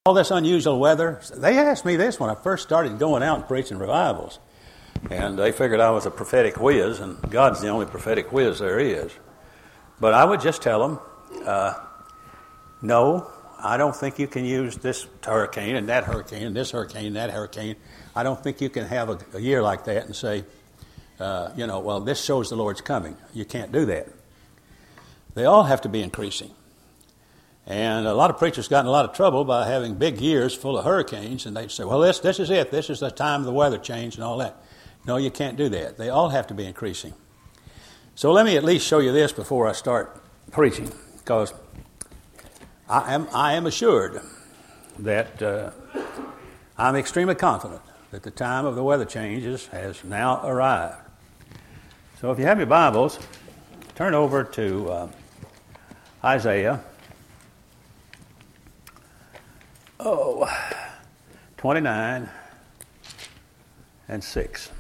all this unusual weather. They asked me this when I first started going out and preaching revivals. And they figured I was a prophetic whiz, and God's the only prophetic whiz there is. But I would just tell them, no, I don't think you can use this hurricane and that hurricane and this hurricane and that hurricane. I don't think you can have a year like that and say, well, this shows the Lord's coming. You can't do that. They all have to be increasing. And a lot of preachers got in a lot of trouble by having big years full of hurricanes, and they'd say, well, this is it. This is the time of the weather change and all that. No, you can't do that. They all have to be increasing. So let me at least show you this before I start preaching, because I am assured that I'm extremely confident that the time of the weather changes has now arrived. So if you have your Bibles, turn over to Isaiah 29 and 6.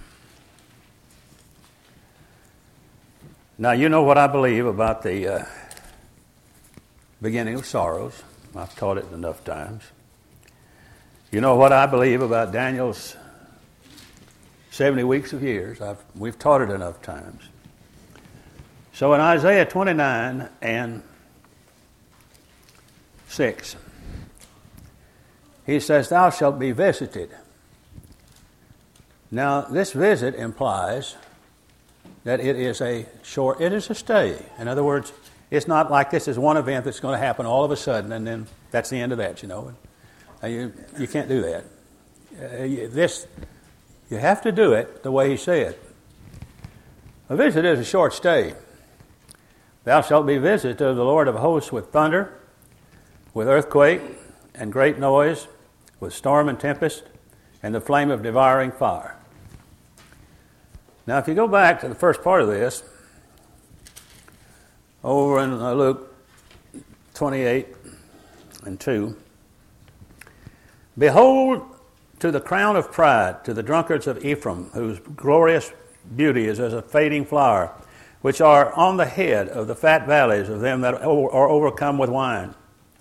Now, you know what I believe about the beginning of sorrows. I've taught it enough times. You know what I believe about Daniel's 70 weeks of years. We've taught it enough times. So in Isaiah 29 and 6, he says, thou shalt be visited. Now, this visit implies that it is a stay. In other words, it's not like this is one event that's going to happen all of a sudden and then that's the end of that, You can't do that. You have to do it the way he said. A visit is a short stay. Thou shalt be visited of the Lord of hosts with thunder, with earthquake and great noise, with storm and tempest, and the flame of devouring fire. Now, if you go back to the first part of this, over in Luke 28 and 2, behold, to the crown of pride, to the drunkards of Ephraim, whose glorious beauty is as a fading flower, which are on the head of the fat valleys of them that are overcome with wine.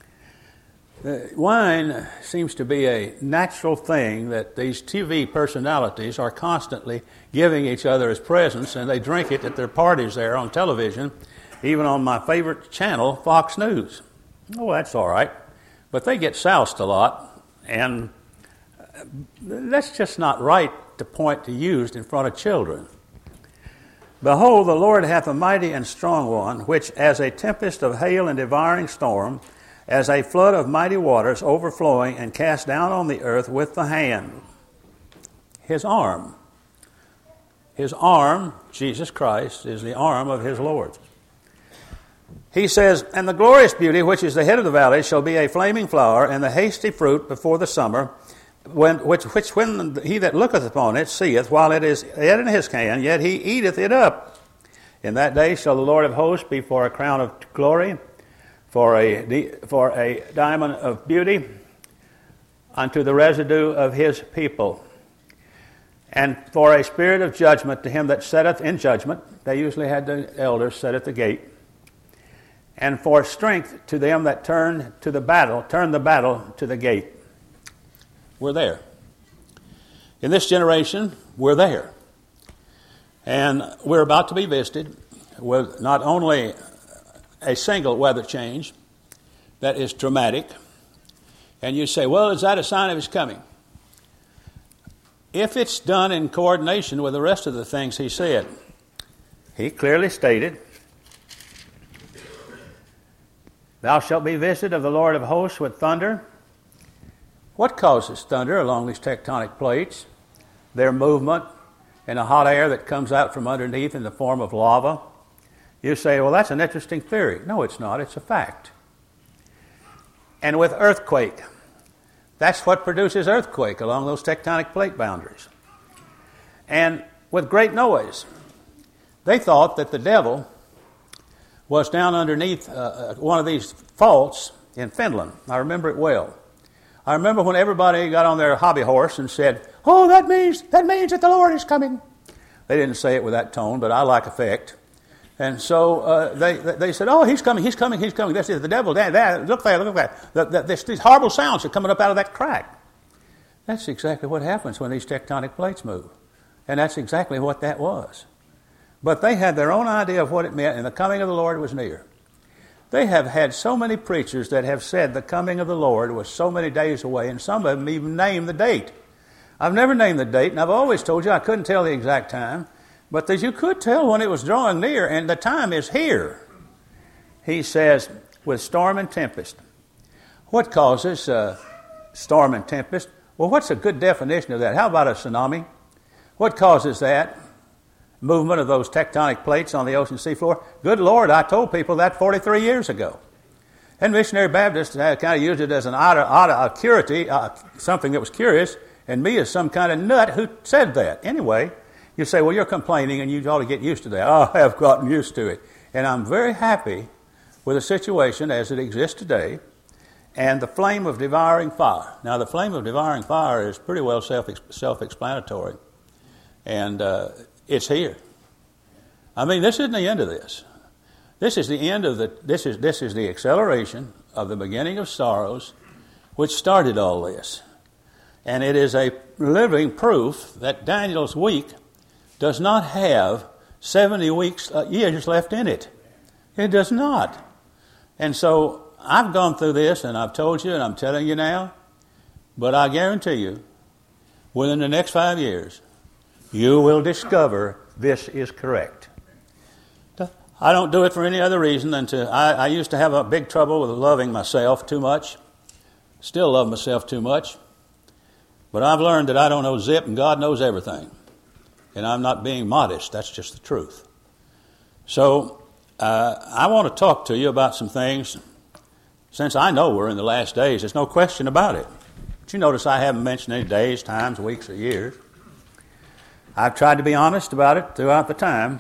Wine seems to be a natural thing that these TV personalities are constantly giving each other as presents, and they drink it at their parties there on television, even on my favorite channel, Fox News. Oh, that's all right. But they get soused a lot, and that's just not right to point to used in front of children. Behold, the Lord hath a mighty and strong one, which as a tempest of hail and devouring storm, as a flood of mighty waters overflowing and cast down on the earth with the hand. His arm. His arm, Jesus Christ, is the arm of his Lord. He says, and the glorious beauty, which is the head of the valley, shall be a flaming flower, and the hasty fruit before the summer, which when he that looketh upon it seeth, while it is yet in his hand, yet he eateth it up. In that day shall the Lord of hosts be for a crown of glory, for a diamond of beauty unto the residue of his people, and for a spirit of judgment to him that sitteth in judgment. They usually had the elders sit at the gate. And for strength to them that turn the battle to the gate. We're there. In this generation, we're there. And we're about to be visited with not only a single weather change that is dramatic, and you say, well, is that a sign of his coming? If it's done in coordination with the rest of the things he said, he clearly stated, thou shalt be visited of the Lord of hosts with thunder. What causes thunder along these tectonic plates? Their movement and the hot air that comes out from underneath in the form of lava. You say, well, that's an interesting theory. No, it's not. It's a fact. And with earthquake, that's what produces earthquake along those tectonic plate boundaries. And with great noise, they thought that the devil was down underneath one of these faults in Finland. I remember it well. I remember when everybody got on their hobby horse and said, oh, that means that the Lord is coming. They didn't say it with that tone, but I like effect. And so they said, oh, he's coming. This is the devil. Look there. These horrible sounds are coming up out of that crack. That's exactly what happens when these tectonic plates move. And that's exactly what that was. But they had their own idea of what it meant, and the coming of the Lord was near. They have had so many preachers that have said the coming of the Lord was so many days away, and some of them even named the date. I've never named the date, and I've always told you I couldn't tell the exact time, but that you could tell when it was drawing near, and the time is here. He says, with storm and tempest. What causes storm and tempest? Well, what's a good definition of that? How about a tsunami? What causes that? Movement of those tectonic plates on the ocean seafloor. Good Lord, I told people that 43 years ago. And Missionary Baptists kind of used it as an curity, something that was curious, and me as some kind of nut who said that. Anyway, you say, well, you're complaining and you ought to get used to that. I have gotten used to it. And I'm very happy with the situation as it exists today and the flame of devouring fire. Now, the flame of devouring fire is pretty well self-explanatory. And it's here. I mean, this isn't the end of this. This is the end of this is the acceleration of the beginning of sorrows, which started all this. And it is a living proof that Daniel's week does not have 70 years left in it. It does not. And so I've gone through this, and I've told you, and I'm telling you now, but I guarantee you, within the next 5 years, you will discover this is correct. I don't do it for any other reason than I used to have a big trouble with loving myself too much. Still love myself too much. But I've learned that I don't know zip and God knows everything. And I'm not being modest. That's just the truth. So I want to talk to you about some things. Since I know we're in the last days, there's no question about it. But you notice I haven't mentioned any days, times, weeks, or years. I've tried to be honest about it throughout the time,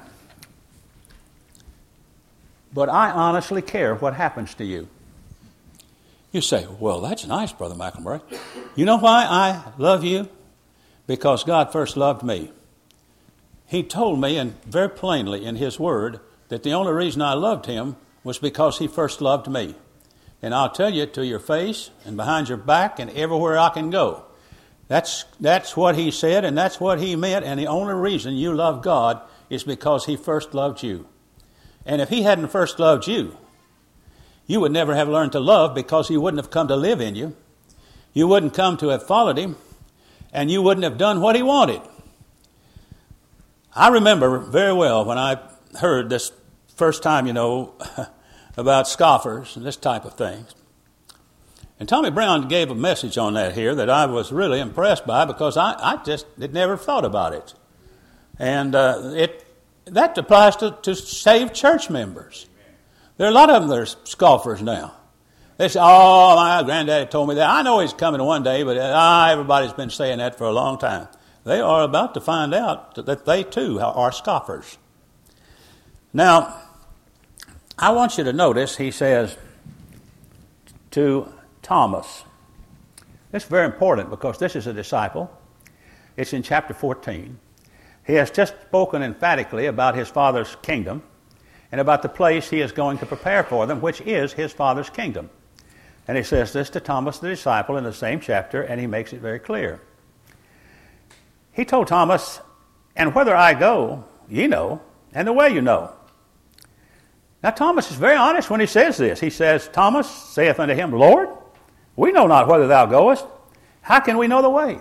but I honestly care what happens to you. You say, well, that's nice, Brother McElmurray. You know why I love you? Because God first loved me. He told me, and very plainly in His Word, that the only reason I loved Him was because He first loved me. And I'll tell you to your face and behind your back and everywhere I can go. That's what He said, and that's what He meant, and the only reason you love God is because He first loved you. And if He hadn't first loved you, you would never have learned to love because He wouldn't have come to live in you. You wouldn't come to have followed Him, and you wouldn't have done what He wanted. I remember very well when I heard this first time, about scoffers and this type of thing. And Tommy Brown gave a message on that here that I was really impressed by because I just had never thought about it. And that applies to saved church members. There are a lot of them that are scoffers now. They say, oh, my granddaddy told me that. I know he's coming one day, but everybody's been saying that for a long time. They are about to find out that they too are scoffers. Now, I want you to notice, he says to Thomas. It's very important because this is a disciple. It's in chapter 14. He has just spoken emphatically about his Father's kingdom and about the place he is going to prepare for them, which is his Father's kingdom. And he says this to Thomas the disciple in the same chapter, and he makes it very clear. He told Thomas, and whither I go, ye know, and the way you know. Now Thomas is very honest when he says this. He says, Thomas saith unto him, Lord, we know not whither thou goest. How can we know the way?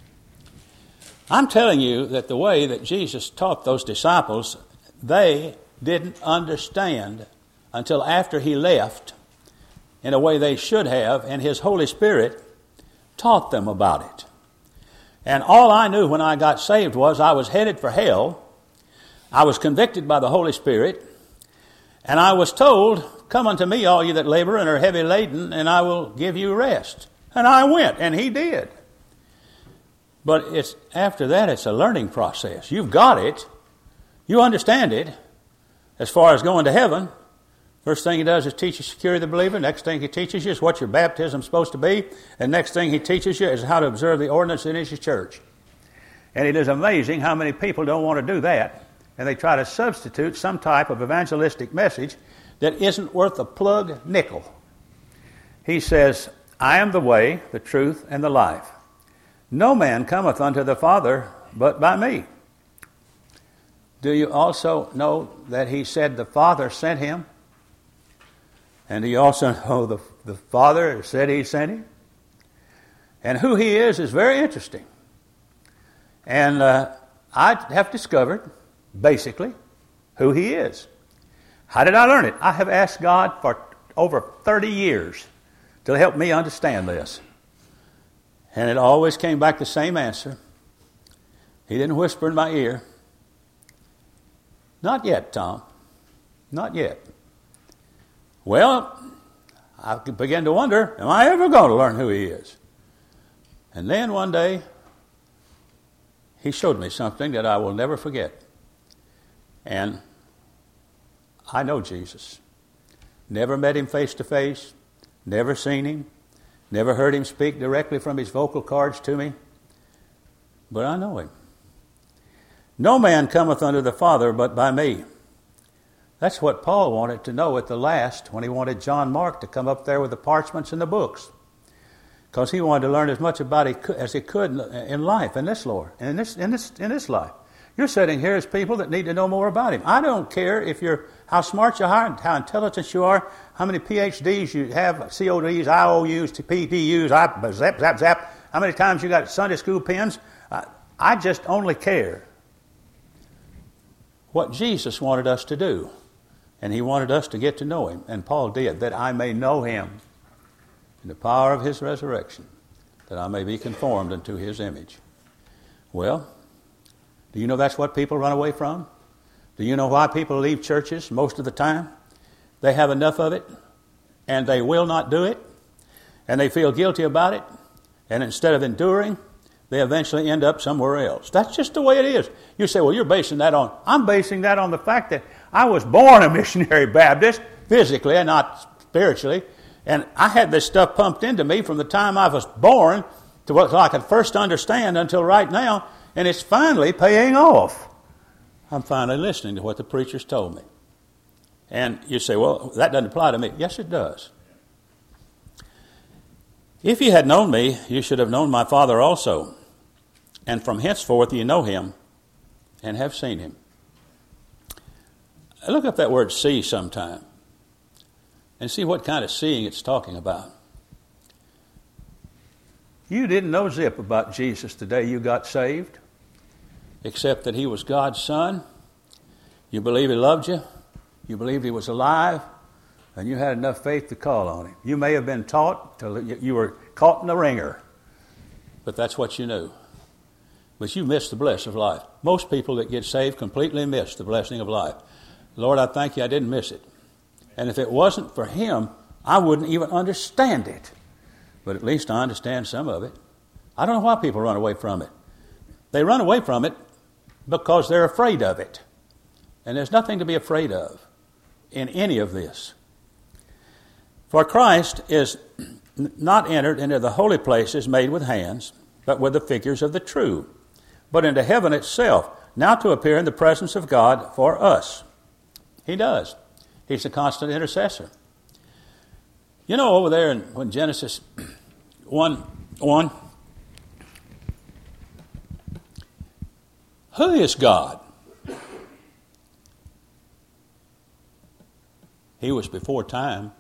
I'm telling you that the way that Jesus taught those disciples, they didn't understand until after he left in a way they should have, and his Holy Spirit taught them about it. And all I knew when I got saved was I was headed for hell. I was convicted by the Holy Spirit, and I was told, come unto me, all you that labor and are heavy laden, and I will give you rest. And I went, and he did. But it's after that, it's a learning process. You've got it. You understand it. As far as going to heaven, first thing he does is teach you security of the believer. Next thing he teaches you is what your baptism is supposed to be. And next thing he teaches you is how to observe the ordinance in his church. And it is amazing how many people don't want to do that. and they try to substitute some type of evangelistic message that isn't worth a plug nickel. He says, I am the way, the truth, and the life. No man cometh unto the Father but by me. Do you also know that he said the Father sent him? And do you also know the Father said he sent him? And who he is very interesting. And I have discovered, basically, who he is. How did I learn it? I have asked God for over 30 years to help me understand this. And it always came back the same answer. He didn't whisper in my ear. Not yet, Tom. Not yet. Well, I began to wonder, am I ever going to learn who he is? And then one day, he showed me something that I will never forget. And I know Jesus. Never met him face to face. Never seen him. Never heard him speak directly from his vocal cords to me. But I know him. No man cometh unto the Father but by me. That's what Paul wanted to know at the last when he wanted John Mark to come up there with the parchments and the books. Because he wanted to learn as much about it as he could in life, in this Lord, in this life. You're sitting here as people that need to know more about him. I don't care if how smart you are, how intelligent you are, how many PhDs you have, CODs, IOUs, PDUs, zap, zap, zap, how many times you got Sunday school pens. I just only care what Jesus wanted us to do. And he wanted us to get to know him. And Paul did, that I may know him in the power of his resurrection, that I may be conformed unto his image. Well, do you know that's what people run away from? Do you know why people leave churches most of the time? They have enough of it, and they will not do it, and they feel guilty about it, and instead of enduring, they eventually end up somewhere else. That's just the way it is. You say, well, you're basing that on... I'm basing that on the fact that I was born a missionary Baptist, physically and not spiritually, and I had this stuff pumped into me from the time I was born to what I could first understand until right now, and it's finally paying off. I'm finally listening to what the preachers told me. And you say, well, that doesn't apply to me. Yes, it does. If ye had known me, you should have known my Father also. And from henceforth ye know him and have seen him. Look up that word see sometime and see what kind of seeing it's talking about. You didn't know zip about Jesus the day you got saved, except that he was God's Son. You believe he loved you. You believed he was alive. And you had enough faith to call on him. You may have been taught till you were caught in the ringer. But that's what you knew. But you missed the blessing of life. Most people that get saved completely miss the blessing of life. Lord, I thank you I didn't miss it. And if it wasn't for him, I wouldn't even understand it. But at least I understand some of it. I don't know why people run away from it. They run away from it because they're afraid of it. And there's nothing to be afraid of in any of this. For Christ is not entered into the holy places made with hands, but with the figures of the true, but into heaven itself, now to appear in the presence of God for us. He does. He's a constant intercessor. You know, over there in Genesis 1:1, who is God? He was before time.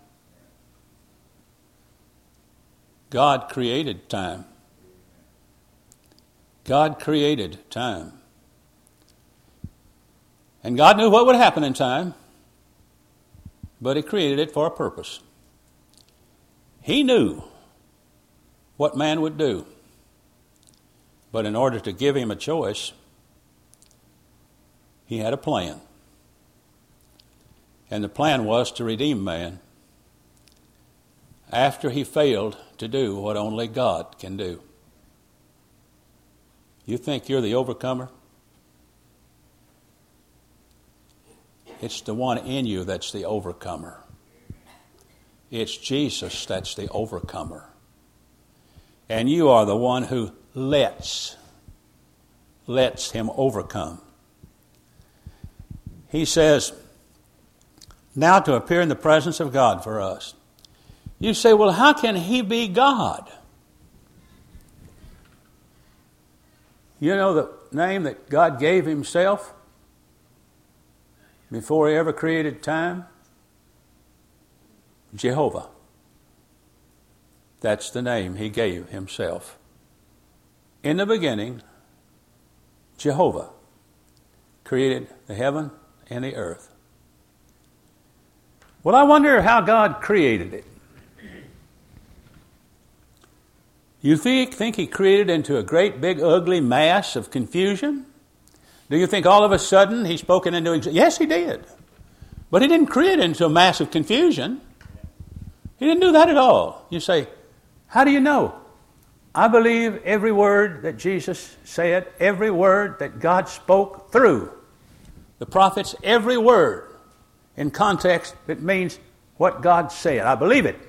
God created time. God created time. And God knew what would happen in time, but he created it for a purpose. He knew what man would do, but in order to give him a choice, he had a plan. And the plan was to redeem man after he failed to do what only God can do. You think you're the overcomer? It's the one in you that's the overcomer. It's Jesus that's the overcomer. And you are the one who lets him overcome. he says, now to appear in the presence of God for us. You say, well, how can he be God? You know the name that God gave himself before he ever created time? Jehovah. That's the name he gave himself. In the beginning, Jehovah created the heaven and the earth. Well, I wonder how God created it. You think he created it into a great, big, ugly mass of confusion? Do you think all of a sudden he spoke it into existence? Yes, he did. But he didn't create it into a mass of confusion. He didn't do that at all. You say, how do you know? I believe every word that Jesus said, every word that God spoke through the prophets, every word in context that means what God said. I believe it.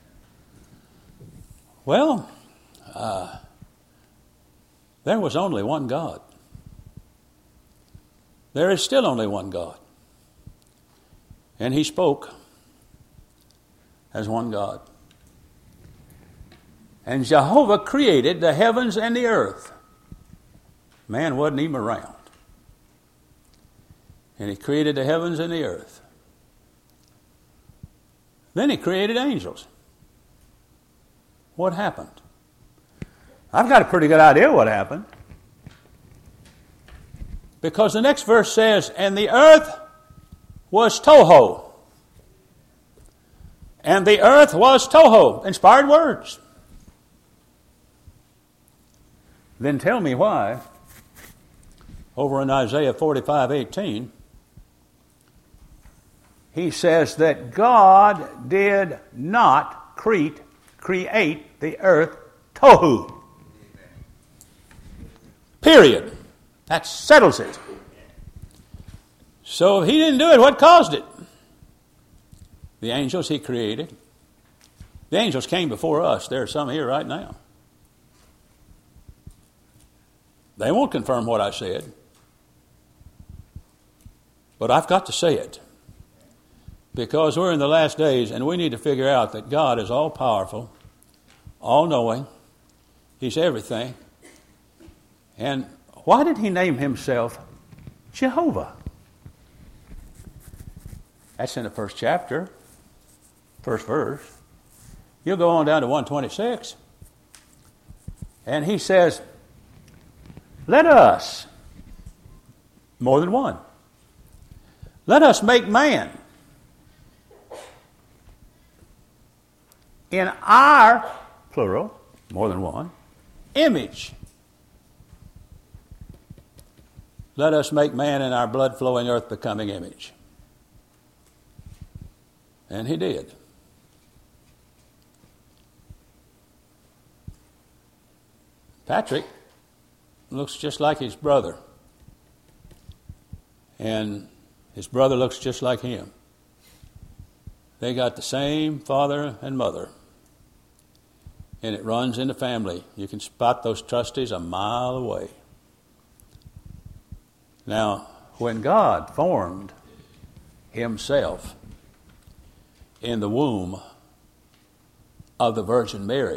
Well, there was only one God. There is still only one God. And he spoke as one God. And Jehovah created the heavens and the earth. Man wasn't even around. And he created the heavens and the earth. Then he created angels. What happened? I've got a pretty good idea what happened. Because the next verse says, and the earth was toho. And the earth was toho. Inspired words. Then tell me why, over in Isaiah 45:18, he says that God did not create the earth tohu. Period. That settles it. So if he didn't do it, what caused it? The angels he created. The angels came before us. There are some here right now. They won't confirm what I said. But I've got to say it. Because we're in the last days and we need to figure out that God is all-powerful, all-knowing. He's everything. And why did he name himself Jehovah? That's in the first chapter, first verse. You'll go on down to 126. And he says, let us, more than one, let us make man in our, plural, more than one, image. Let us make man in our blood-flowing, earth-becoming image. And he did. Patrick looks just like his brother. And his brother looks just like him. They got the same father and mother. And it runs in the family. You can spot those trustees a mile away. Now, when God formed himself in the womb of the Virgin Mary,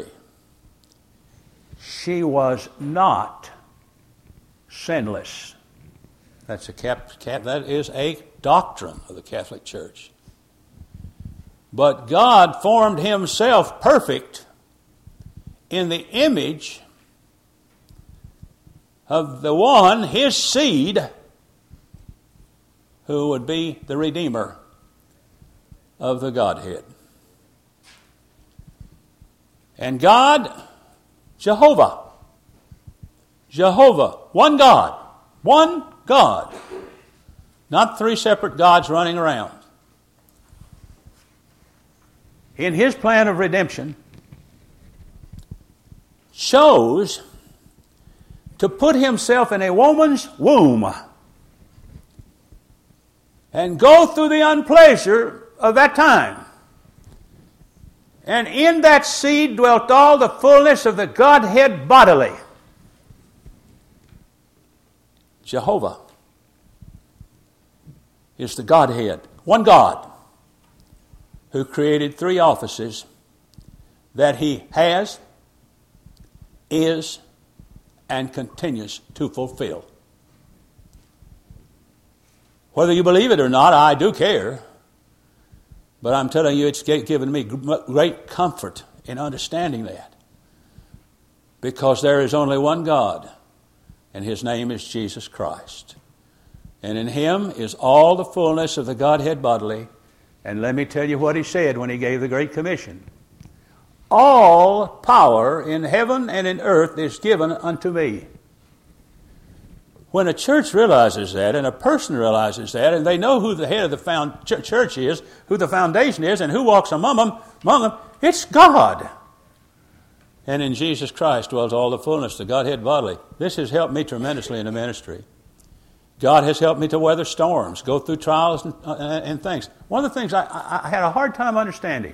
she was not sinless. That is a doctrine of the Catholic Church. But God formed himself perfect in the image of the one, his seed, who would be the Redeemer of the Godhead. And God, Jehovah, one God, not three separate gods running around. In his plan of redemption, chose to put himself in a woman's womb and go through the unpleasure of that time. And in that seed dwelt all the fullness of the Godhead bodily. Jehovah. is the Godhead. One God who created three offices that He has, is, and continues to fulfill. Whether you believe it or not, I do care. But I'm telling you, it's given me great comfort in understanding that. Because there is only one God, and His name is Jesus Christ. And in Him is all the fullness of the Godhead bodily. And let me tell you what He said when He gave the Great Commission. All power in heaven and in earth is given unto me. When a church realizes that, and a person realizes that, and they know who the head of the church is, who the foundation is, and who walks among them, it's God. And in Jesus Christ dwells all the fullness, the Godhead bodily. This has helped me tremendously in the ministry. God has helped me to weather storms, go through trials and things. One of the things I had a hard time understanding.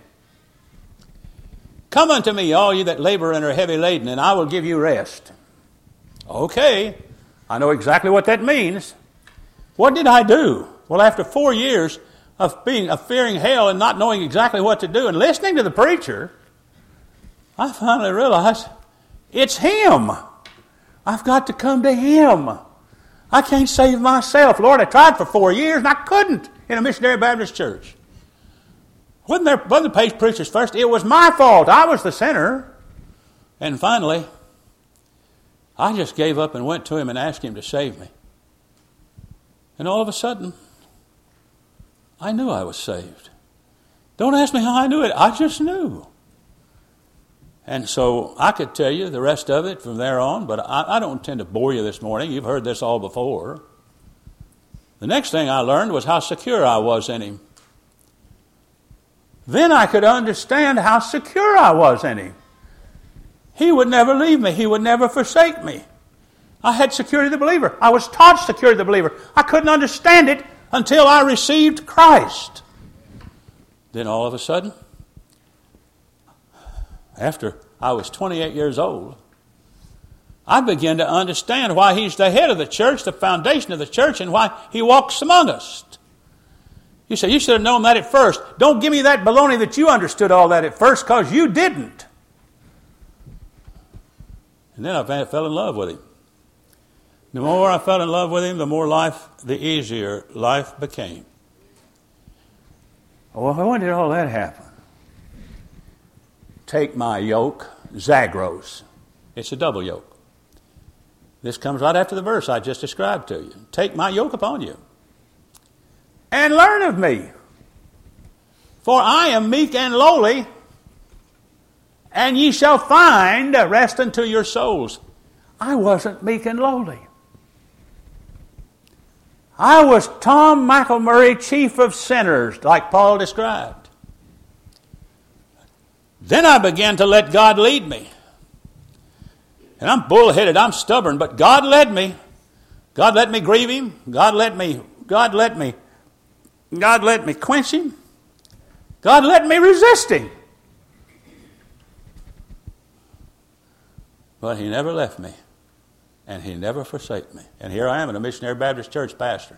Come unto me, all you that labor and are heavy laden, and I will give you rest. Okay, I know exactly what that means. What did I do? Well, after 4 years of fearing hell and not knowing exactly what to do and listening to the preacher, I finally realized it's Him. I've got to come to Him. I can't save myself. Lord, I tried for 4 years and I couldn't in a missionary Baptist church. Wasn't the preachers first? It was my fault. I was the sinner. And finally, I just gave up and went to Him and asked Him to save me. And all of a sudden, I knew I was saved. Don't ask me how I knew it. I just knew. And so I could tell you the rest of it from there on, but I don't intend to bore you this morning. You've heard this all before. The next thing I learned was how secure I was in Him. Then I could understand how secure I was in Him. He would never leave me. He would never forsake me. I had security of the believer. I was taught security of the believer. I couldn't understand it until I received Christ. Then all of a sudden, after I was 28 years old, I began to understand why He's the head of the church, the foundation of the church, and why He walks among us. You say, you should have known that at first. Don't give me that baloney that you understood all that at first, because you didn't. And then I fell in love with Him. The more I fell in love with Him, the easier life became. Well, when did all that happen? Take my yoke, Zagros. It's a double yoke. This comes right after the verse I just described to you. Take my yoke upon you, and learn of me. For I am meek and lowly, and ye shall find rest unto your souls. I wasn't meek and lowly. I was Tom McElmurray, chief of sinners, like Paul described. Then I began to let God lead me. And I'm bullheaded, I'm stubborn, but God led me. God let me grieve Him. God let me quench Him. God let me resist Him. But He never left me. And He never forsake me. And here I am in a missionary Baptist church pastor.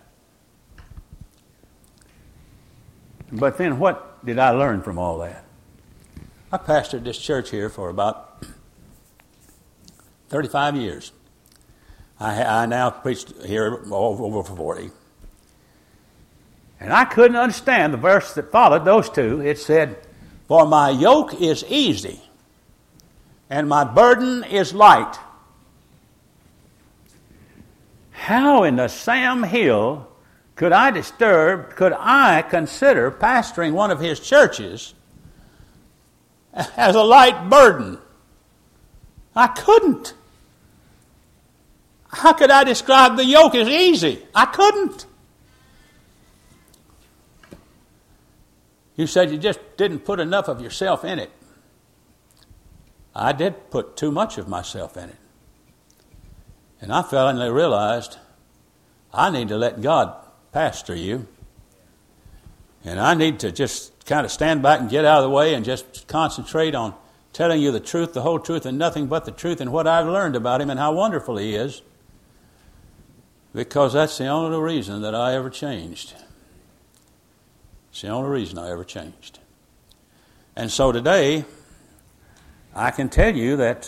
But then what did I learn from all that? I pastored this church here for about 35 years. I now preached here over 40. And I couldn't understand the verse that followed those two. It said, for my yoke is easy, and my burden is light. How in the Sam Hill could I consider pastoring one of his churches as a light burden? I couldn't. How could I describe the yoke as easy? I couldn't. You said you just didn't put enough of yourself in it. I did put too much of myself in it. And I finally realized I need to let God pastor you. And I need to just kind of stand back and get out of the way and just concentrate on telling you the truth, the whole truth, and nothing but the truth, and what I've learned about Him and how wonderful He is. Because that's the only reason that I ever changed. It's the only reason I ever changed. And so today, I can tell you that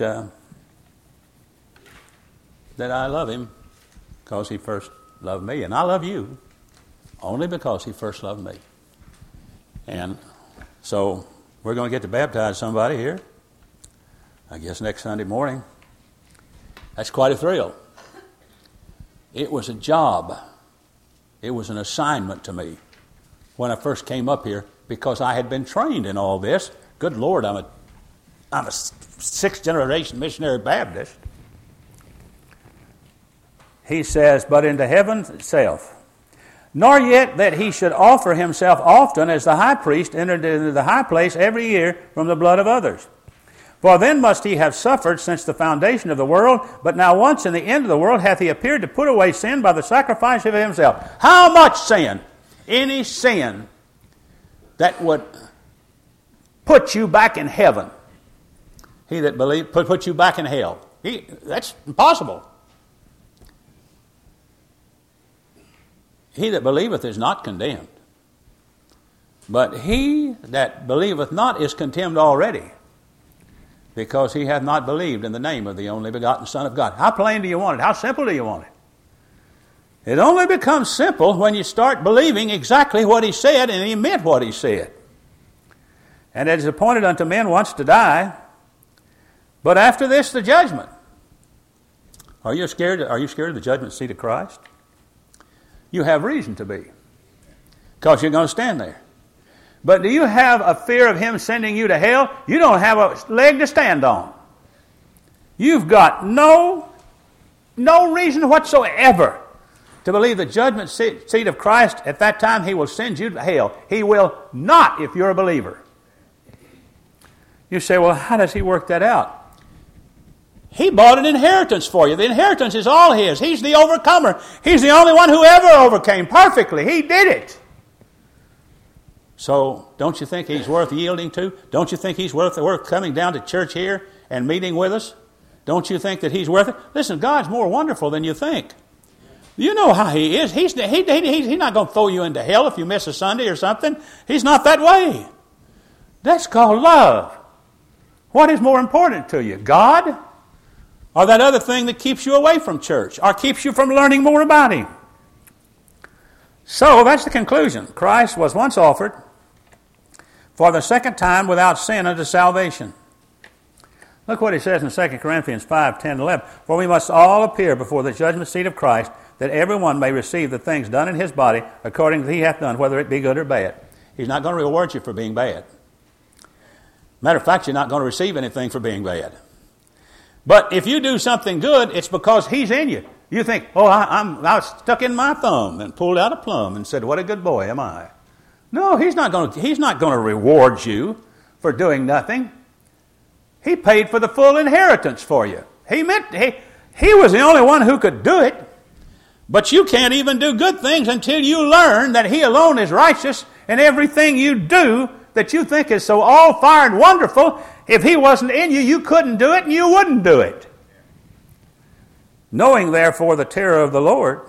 that I love him because he first loved me. And I love you only because he first loved me. And so we're going to get to baptize somebody here, I guess next Sunday morning. That's quite a thrill. It was a job. It was an assignment to me when I first came up here because I had been trained in all this. Good Lord, I'm a sixth generation missionary Baptist. He says, but into heaven itself, nor yet that he should offer himself often as the high priest entered into the high place every year from the blood of others. For then must he have suffered since the foundation of the world, but now once in the end of the world hath he appeared to put away sin by the sacrifice of himself. How much sin? Any sin that would put you back in heaven. He that believed put you back in hell. That's impossible. He that believeth is not condemned. But he that believeth not is condemned already, because he hath not believed in the name of the only begotten Son of God. How plain do you want it? How simple do you want it? It only becomes simple when you start believing exactly what he said, and he meant what he said. And it is appointed unto men once to die, but after this the judgment. Are you scared of the judgment seat of Christ? You have reason to be, because you're going to stand there. But do you have a fear of him sending you to hell? You don't have a leg to stand on. You've got no reason whatsoever to believe the judgment seat of Christ. At that time, he will send you to hell. He will not if you're a believer. You say, well, how does he work that out? He bought an inheritance for you. The inheritance is all his. He's the overcomer. He's the only one who ever overcame perfectly. He did it. So, don't you think he's worth yielding to? Don't you think he's worth coming down to church here and meeting with us? Don't you think that he's worth it? Listen, God's more wonderful than you think. You know how he is. He's not going to throw you into hell if you miss a Sunday or something. He's not that way. That's called love. What is more important to you, God, or that other thing that keeps you away from church, or keeps you from learning more about him? So that's the conclusion. Christ was once offered for the second time without sin unto salvation. Look what he says in 2 Corinthians 5, 10, 11. For we must all appear before the judgment seat of Christ, that everyone may receive the things done in his body according as he hath done, whether it be good or bad. He's not going to reward you for being bad. Matter of fact, you're not going to receive anything for being bad. But if you do something good, it's because he's in you. You think, oh, I stuck in my thumb and pulled out a plum and said, what a good boy am I. No, he's not going to reward you for doing nothing. He paid for the full inheritance for you. He was the only one who could do it. But you can't even do good things until you learn that he alone is righteous, and everything you do that you think is so all-fired wonderful, if he wasn't in you, you couldn't do it and you wouldn't do it. Knowing, therefore, the terror of the Lord.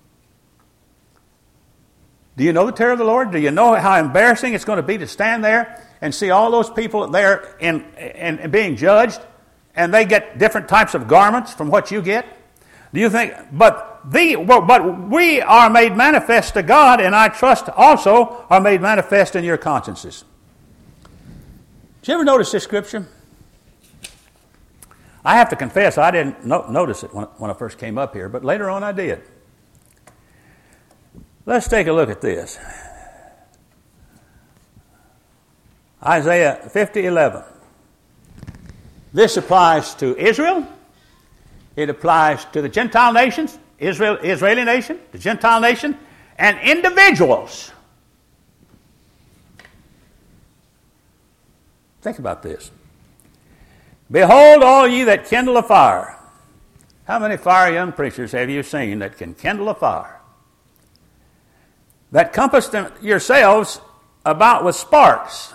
Do you know the terror of the Lord? Do you know how embarrassing it's going to be to stand there and see all those people there and being judged, and they get different types of garments from what you get? Do you think, but we are made manifest to God, and I trust also are made manifest in your consciences. Did you ever notice this scripture? I have to confess, I didn't notice it when I first came up here, but later on I did. Let's take a look at this. Isaiah 50:11. This applies to Israel. It applies to the Gentile nations, Israeli nation, the Gentile nation, and individuals. Think about this. Behold, all ye that kindle a fire. How many fire young preachers have you seen that can kindle a fire? That compass yourselves about with sparks.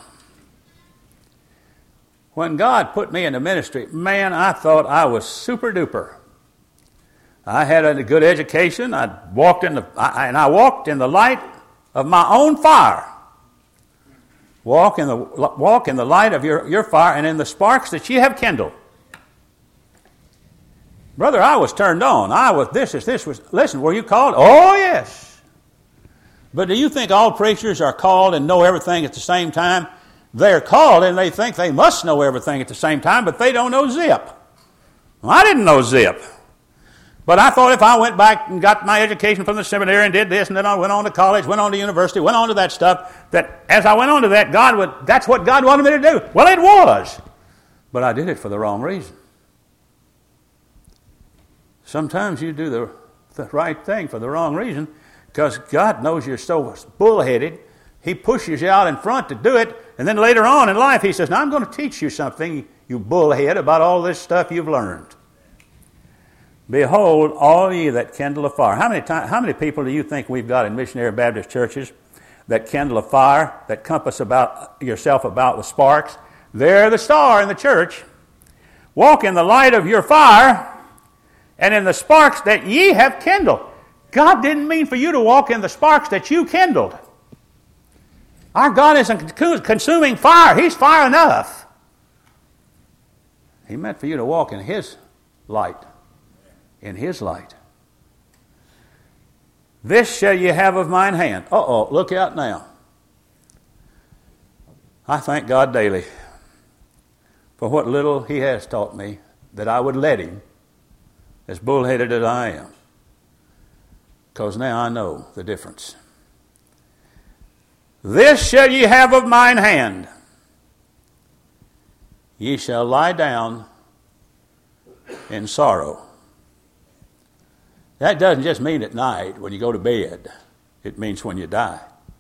When God put me in the ministry, man, I thought I was super duper. I had a good education. I walked in the light of my own fire. Walk in the light of your fire and in the sparks that ye have kindled. Brother, I was turned on. Listen, were you called? Oh, yes. But do you think all preachers are called and know everything at the same time? They're called and they think they must know everything at the same time, but they don't know zip. Well, I didn't know zip. But I thought if I went back and got my education from the seminary and did this, and then I went on to college, went on to university, went on to that stuff, that as I went on to that, that's what God wanted me to do. Well, it was. But I did it for the wrong reason. Sometimes you do the right thing for the wrong reason because God knows you're so bullheaded. He pushes you out in front to do it, and then later on in life He says, now I'm going to teach you something, you bullhead, about all this stuff you've learned. Behold, all ye that kindle a fire. How many people do you think we've got in missionary Baptist churches that kindle a fire, that compass about yourself about with sparks? They're the star in the church. Walk in the light of your fire and in the sparks that ye have kindled. God didn't mean for you to walk in the sparks that you kindled. Our God isn't consuming fire. He's fire enough. He meant for you to walk in His light. In His light. This shall ye have of mine hand. Look out now. I thank God daily for what little He has taught me, that I would let Him, as bullheaded as I am. Because now I know the difference. This shall ye have of mine hand. Ye shall lie down in sorrow. That doesn't just mean at night when you go to bed. It means when you die.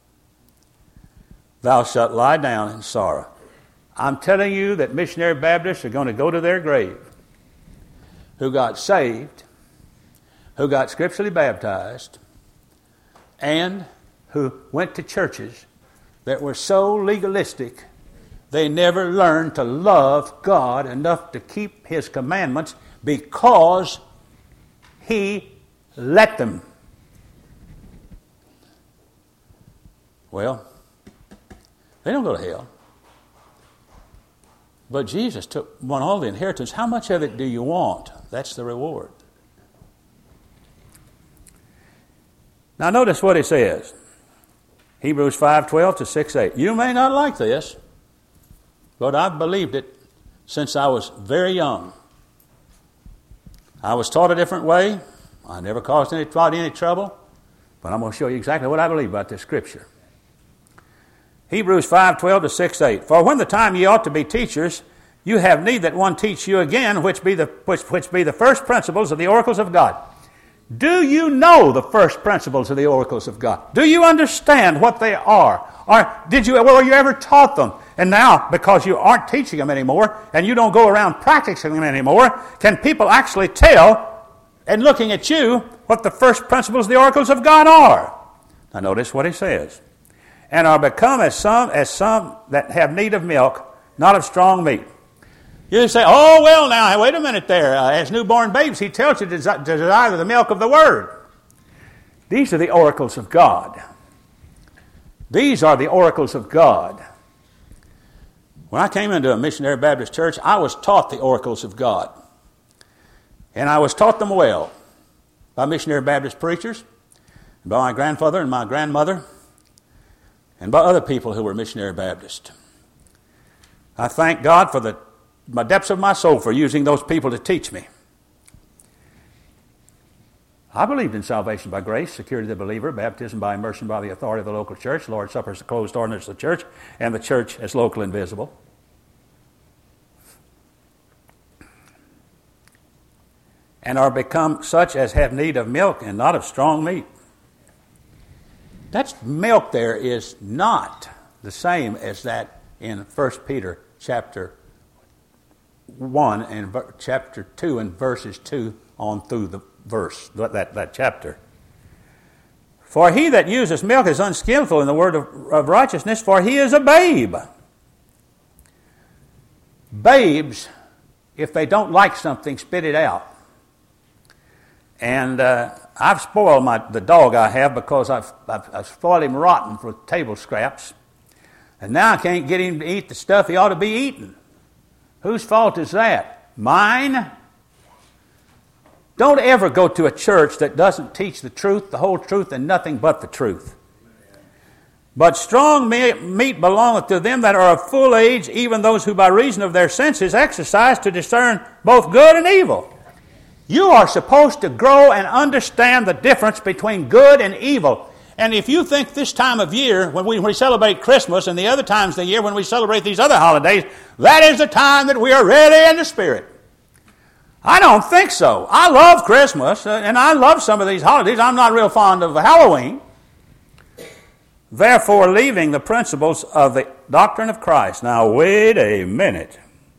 Thou shalt lie down in sorrow. I'm telling you that missionary Baptists are going to go to their grave who got saved, who got scripturally baptized, and who went to churches that were so legalistic they never learned to love God enough to keep His commandments because He let them. Well, they don't go to hell. But Jesus won all the inheritance. How much of it do you want? That's the reward. Now notice what He says. Hebrews 5:12 to 6:8. You may not like this, but I've believed it since I was very young. I was taught a different way. I never caused anybody any trouble, but I'm going to show you exactly what I believe about this scripture. Hebrews 5:12 to 6:8. For when the time ye ought to be teachers, you have need that one teach you again, which be the first principles of the oracles of God. Do you know the first principles of the oracles of God? Do you understand what they are? Or were you ever taught them? And now, because you aren't teaching them anymore, and you don't go around practicing them anymore, can people actually tell, and looking at you, what the first principles of the oracles of God are? Now notice what He says. And are become as some that have need of milk, not of strong meat. You say, oh, well, now, wait a minute there. As newborn babes, He tells you to desire the milk of the Word. These are the oracles of God. These are the oracles of God. When I came into a missionary Baptist church, I was taught the oracles of God. And I was taught them well by missionary Baptist preachers, by my grandfather and my grandmother, and by other people who were missionary Baptist. I thank God for my depths of my soul for using those people to teach me. I believed in salvation by grace, security of the believer, baptism by immersion by the authority of the local church, Lord's Supper is the closed ordinance of the church, and the church as local and visible. And are become such as have need of milk and not of strong meat. That milk there is not the same as that in 1 Peter chapter 1 and chapter 2 and verses 2 on through the verse, that chapter. For he that uses milk is unskillful in the word of righteousness, for he is a babe. Babes, if they don't like something, spit it out. And I've spoiled the dog I have because I've spoiled him rotten for table scraps. And now I can't get him to eat the stuff he ought to be eating. Whose fault is that? Mine? Don't ever go to a church that doesn't teach the truth, the whole truth, and nothing but the truth. But strong meat belongeth to them that are of full age, even those who by reason of their senses exercise to discern both good and evil. You are supposed to grow and understand the difference between good and evil. And if you think this time of year, when we celebrate Christmas and the other times of the year when we celebrate these other holidays, that is the time that we are ready in the Spirit. I don't think so. I love Christmas, and I love some of these holidays. I'm not real fond of Halloween. Therefore, leaving the principles of the doctrine of Christ. Now, wait a minute.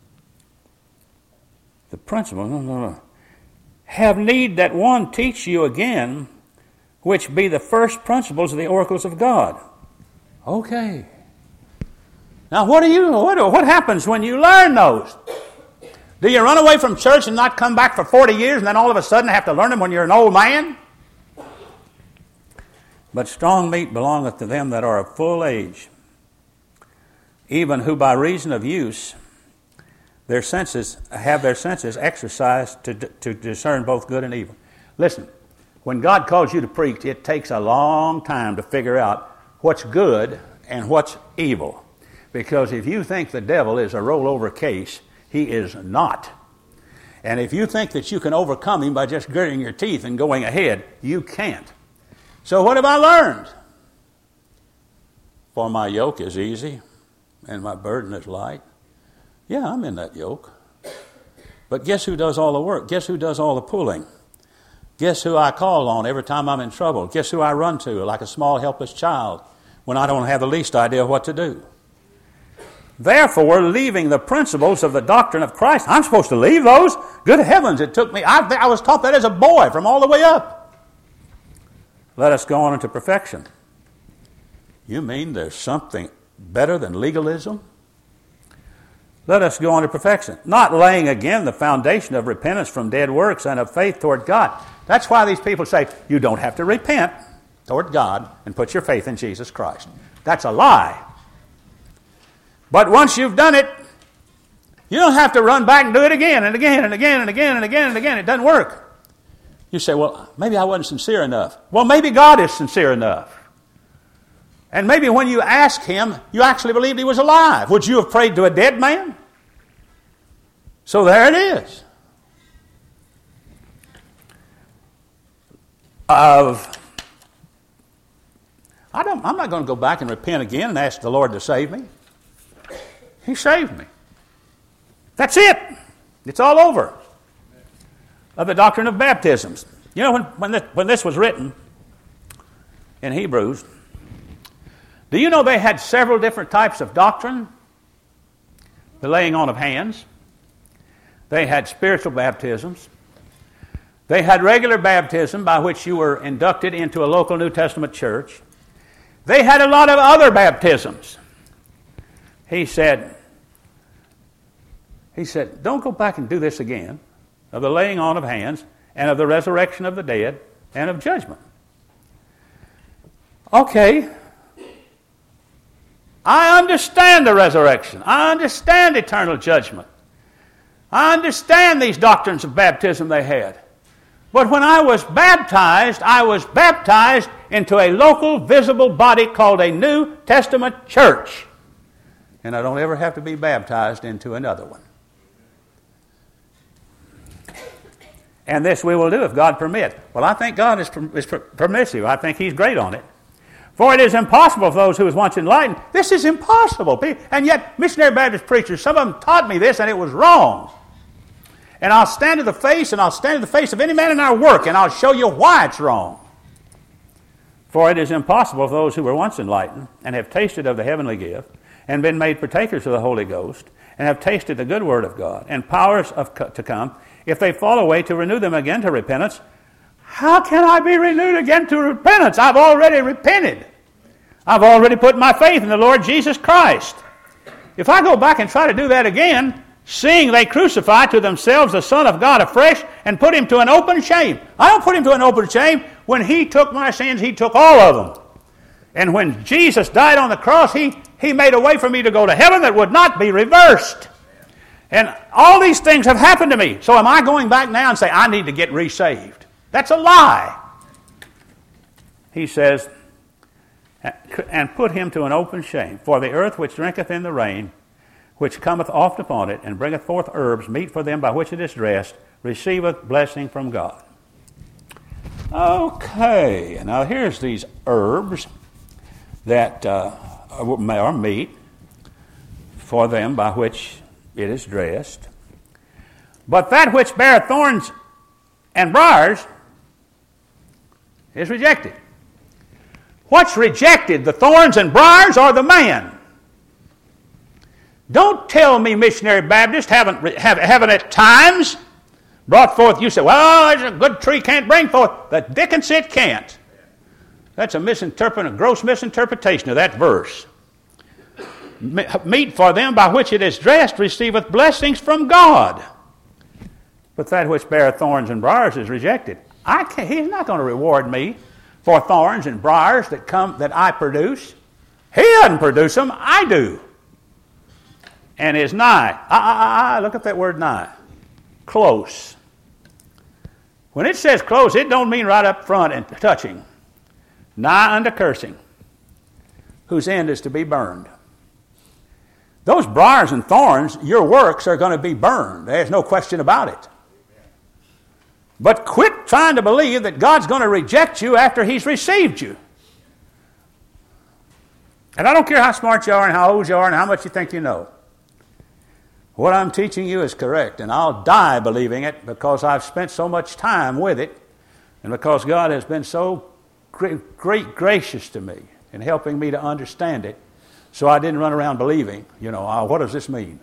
The principles, no. Have need that one teach you again, which be the first principles of the oracles of God. Okay. Now, what happens when you learn those? Do you run away from church and not come back for 40 years and then all of a sudden have to learn them when you're an old man? But strong meat belongeth to them that are of full age, even who by reason of use have their senses exercised to discern both good and evil. Listen, when God calls you to preach, it takes a long time to figure out what's good and what's evil. Because if you think the devil is a rollover case, he is not. And if you think that you can overcome him by just gritting your teeth and going ahead, you can't. So what have I learned? For my yoke is easy and my burden is light. Yeah, I'm in that yoke. But guess who does all the work? Guess who does all the pulling? Guess who I call on every time I'm in trouble? Guess who I run to like a small helpless child when I don't have the least idea what to do? Therefore, leaving the principles of the doctrine of Christ. I'm supposed to leave those? Good heavens, it took me. I was taught that as a boy from all the way up. Let us go on into perfection. You mean there's something better than legalism? Let us go on to perfection. Not laying again the foundation of repentance from dead works and of faith toward God. That's why these people say you don't have to repent toward God and put your faith in Jesus Christ. That's a lie. But once you've done it, you don't have to run back and do it again and again and again and again and again and again. It doesn't work. You say, well, maybe I wasn't sincere enough. Well, maybe God is sincere enough. And maybe when you asked him, you actually believed he was alive. Would you have prayed to a dead man? So there it is. I'm not going to go back and repent again and ask the Lord to save me. He saved me. That's it. It's all over. Of the doctrine of baptisms. You know, when this was written in Hebrews, do you know they had several different types of doctrine? The laying on of hands. They had spiritual baptisms. They had regular baptism by which you were inducted into a local New Testament church. They had a lot of other baptisms. He said, don't go back and do this again, of the laying on of hands, and of the resurrection of the dead, and of judgment. Okay. I understand the resurrection. I understand eternal judgment. I understand these doctrines of baptism they had. But when I was baptized into a local, visible body called a New Testament church. And I don't ever have to be baptized into another one. And this we will do if God permits. Well, I think God is permissive. I think he's great on it. For it is impossible for those who was once enlightened. This is impossible. And yet, missionary Baptist preachers, some of them taught me this and it was wrong. And I'll stand to the face of any man in our work, and I'll show you why it's wrong. For it is impossible for those who were once enlightened and have tasted of the heavenly gift and been made partakers of the Holy Ghost and have tasted the good word of God and powers to come, if they fall away, to renew them again to repentance. How can I be renewed again to repentance? I've already repented. I've already put my faith in the Lord Jesus Christ. If I go back and try to do that again, seeing they crucify to themselves the Son of God afresh and put him to an open shame. I don't put him to an open shame. When he took my sins, he took all of them. And when Jesus died on the cross, he He made a way for me to go to heaven that would not be reversed. And all these things have happened to me. So am I going back now and say, I need to get resaved? That's a lie. He says, and put him to an open shame. For the earth which drinketh in the rain, which cometh oft upon it, and bringeth forth herbs, meat for them by which it is dressed, receiveth blessing from God. Okay, now here's these herbs that are meat for them by which it is dressed. But that which beareth thorns and briars is rejected. What's rejected, the thorns and briars or the man? Don't tell me missionary Baptists haven't at times brought forth, you say, well, there's a good tree can't bring forth. The dickens it can't. That's a gross misinterpretation of that verse. Meat for them by which it is dressed receiveth blessings from God. But that which beareth thorns and briars is rejected. He's not going to reward me for thorns and briars that I produce. He doesn't produce them, I do. And is nigh. Look at that word nigh. Close. When it says close, it don't mean right up front and touching. Nigh unto cursing, whose end is to be burned. Those briars and thorns, your works are going to be burned. There's no question about it. But quit trying to believe that God's going to reject you after He's received you. And I don't care how smart you are and how old you are and how much you think you know. What I'm teaching you is correct, and I'll die believing it because I've spent so much time with it and because God has been so great gracious to me in helping me to understand it, so I didn't run around believing, what does this mean?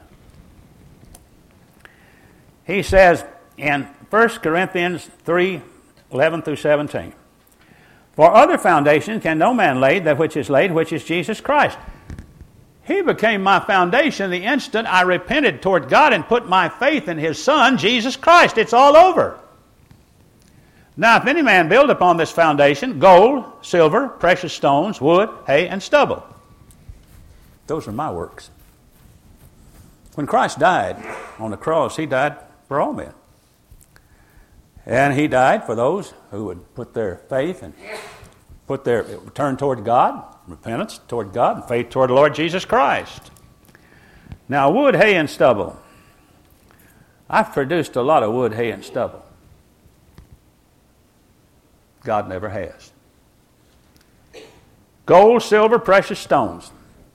He says in 1 Corinthians 3:11 through 17, for other foundation can no man lay that which is laid, which is Jesus Christ. He became my foundation the instant I repented toward God and put my faith in His Son, Jesus Christ. It's all over. Now, if any man build upon this foundation gold, silver, precious stones, wood, hay, and stubble. Those are my works. When Christ died on the cross, He died for all men. And He died for those who would put their faith and turn toward God, repentance toward God, and faith toward the Lord Jesus Christ. Now, wood, hay, and stubble. I've produced a lot of wood, hay, and stubble. God never has. Gold, silver, precious stones.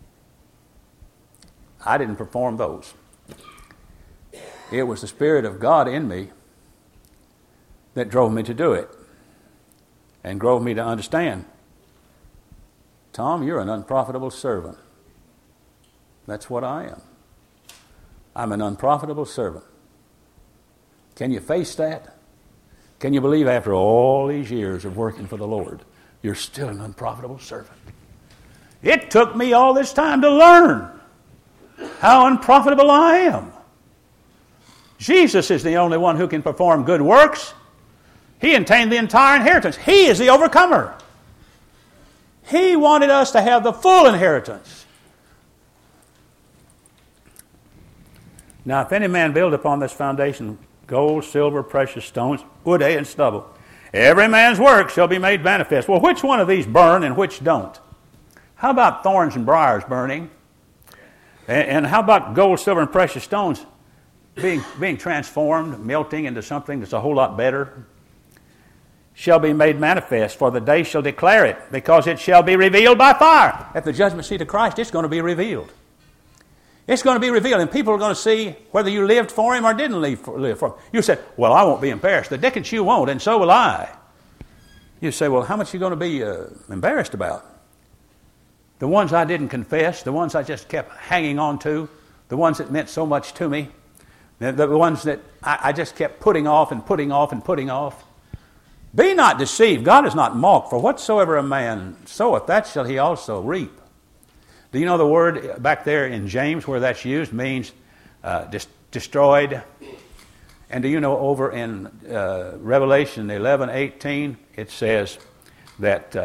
I didn't perform those. It was the Spirit of God in me that drove me to do it and drove me to understand, Tom, you're an unprofitable servant. That's what I am. I'm an unprofitable servant. Can you face that? Can you believe after all these years of working for the Lord, you're still an unprofitable servant? It took me all this time to learn how unprofitable I am. Jesus is the only one who can perform good works. He obtained the entire inheritance. He is the overcomer. He wanted us to have the full inheritance. Now, if any man build upon this foundation gold, silver, precious stones, wood, hay, and stubble, every man's work shall be made manifest. Well, which one of these burn and which don't? How about thorns and briars burning? And how about gold, silver, and precious stones being transformed, melting into something that's a whole lot better? Shall be made manifest, for the day shall declare it, because it shall be revealed by fire. At the judgment seat of Christ, it's going to be revealed. It's going to be revealed, and people are going to see whether you lived for Him or didn't live for Him. You said, well, I won't be embarrassed. The dickens you won't, and so will I. You say, well, how much are you going to be embarrassed about? The ones I didn't confess, the ones I just kept hanging on to, the ones that meant so much to me, the ones that I just kept putting off and putting off and putting off. Be not deceived. God is not mocked. For whatsoever a man soweth, that shall he also reap. Do you know the word back there in James where that's used means destroyed? And do you know over in Revelation 11:18 it says that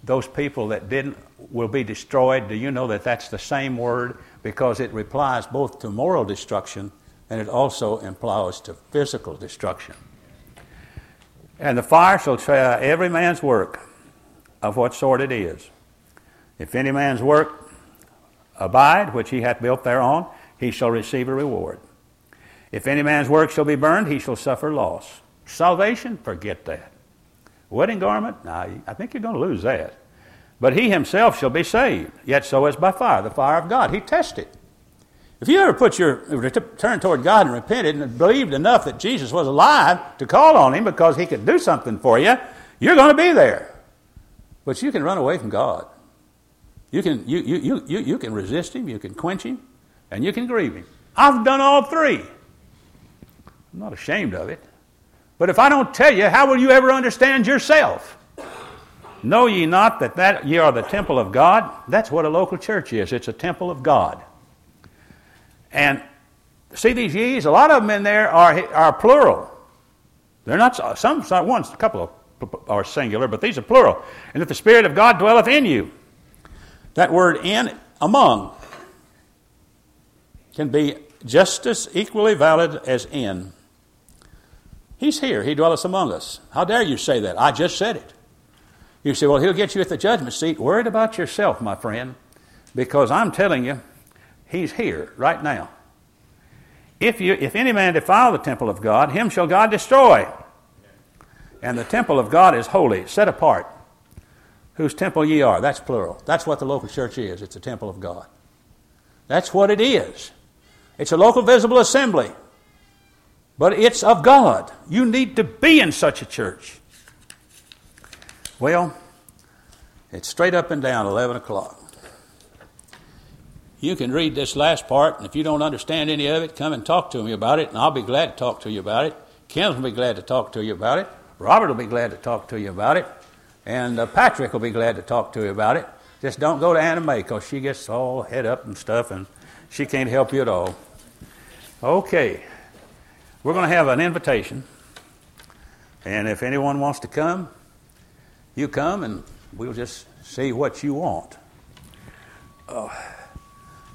those people that didn't will be destroyed. Do you know that that's the same word? Because it applies both to moral destruction and it also implies to physical destruction. And the fire shall try every man's work of what sort it is. If any man's work abide, which he hath built thereon, he shall receive a reward. If any man's work shall be burned, he shall suffer loss. Salvation? Forget that. Wedding garment? Nah, I think you're going to lose that. But he himself shall be saved, yet so as by fire, the fire of God. He tested. If you ever turned toward God and repented and believed enough that Jesus was alive to call on him because he could do something for you, you're going to be there. But you can run away from God. You can resist him, you can quench him, and you can grieve him. I've done all three. I'm not ashamed of it. But if I don't tell you, how will you ever understand yourself? Know ye not that ye are the temple of God? That's what a local church is. It's a temple of God. And see these ye's, a lot of them in there are plural. They're not, a couple are singular, but these are plural. And if the Spirit of God dwelleth in you, that word in, among, can be just as equally valid as in. He's here. He dwelleth among us. How dare you say that? I just said it. You say, well, he'll get you at the judgment seat. Worried about yourself, my friend, because I'm telling you, he's here right now. If any man defile the temple of God, him shall God destroy. And the temple of God is holy, set apart, whose temple ye are. That's plural. That's what the local church is. It's a temple of God. That's what it is. It's a local visible assembly. But it's of God. You need to be in such a church. Well, it's straight up and down 11 o'clock. You can read this last part, and if you don't understand any of it, come and talk to me about it, and I'll be glad to talk to you about it. Ken will be glad to talk to you about it. Robert will be glad to talk to you about it. And Patrick will be glad to talk to you about it. Just don't go to Anna Mae, because she gets all head up and stuff, and she can't help you at all. Okay. We're going to have an invitation. And if anyone wants to come, you come, and we'll just see what you want.